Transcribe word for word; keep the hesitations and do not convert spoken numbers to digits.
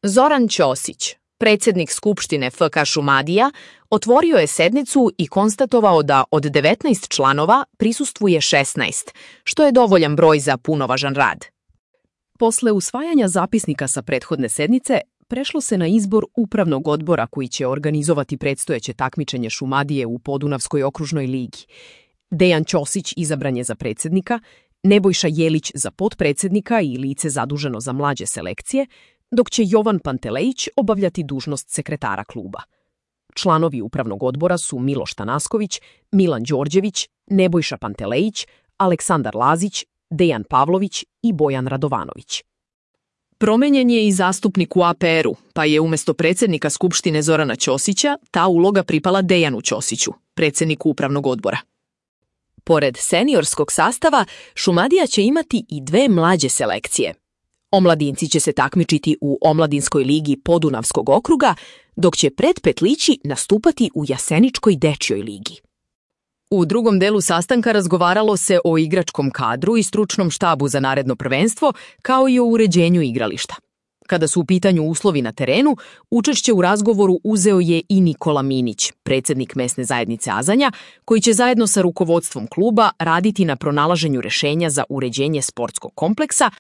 Zoran Ćosić, predsjednik Skupštine F K Šumadija, otvorio je sednicu i konstatovao da od devetnaest članova prisustvuje šesnaest, što je dovoljan broj za punovažan rad. Posle usvajanja zapisnika sa prethodne sednice, prešlo se na izbor upravnog odbora koji će organizovati predstojeće takmičenje Šumadije u Podunavskoj okružnoj ligi. Dejan Ćosić izabran je za predsjednika, Nebojša Jelić za potpredsjednika i lice zaduženo za mlađe selekcije, dok će Jovan Pantelejić obavljati dužnost sekretara kluba. Članovi upravnog odbora su Miloš Tanasković, Milan Đorđević, Nebojša Pantelejić, Aleksandar Lazić, Dejan Pavlović i Bojan Radovanović. Promenjen je i zastupnik u A P R-u, pa je umjesto predsjednika Skupštine Zorana Ćosića ta uloga pripala Dejanu Ćosiću, predsjedniku upravnog odbora. Pored seniorskog sastava, Šumadija će imati i dve mlađe selekcije. Omladinci će se takmičiti u Omladinskoj ligi Podunavskog okruga, dok će predpetlići nastupati u Jaseničkoj dečjoj ligi. U drugom delu sastanka razgovaralo se o igračkom kadru i stručnom štabu za naredno prvenstvo, kao i o uređenju igrališta. Kada su u pitanju uslovi na terenu, učešće u razgovoru uzeo je i Nikola Minić, predsjednik mesne zajednice Azanja, koji će zajedno sa rukovodstvom kluba raditi na pronalaženju rešenja za uređenje sportskog kompleksa,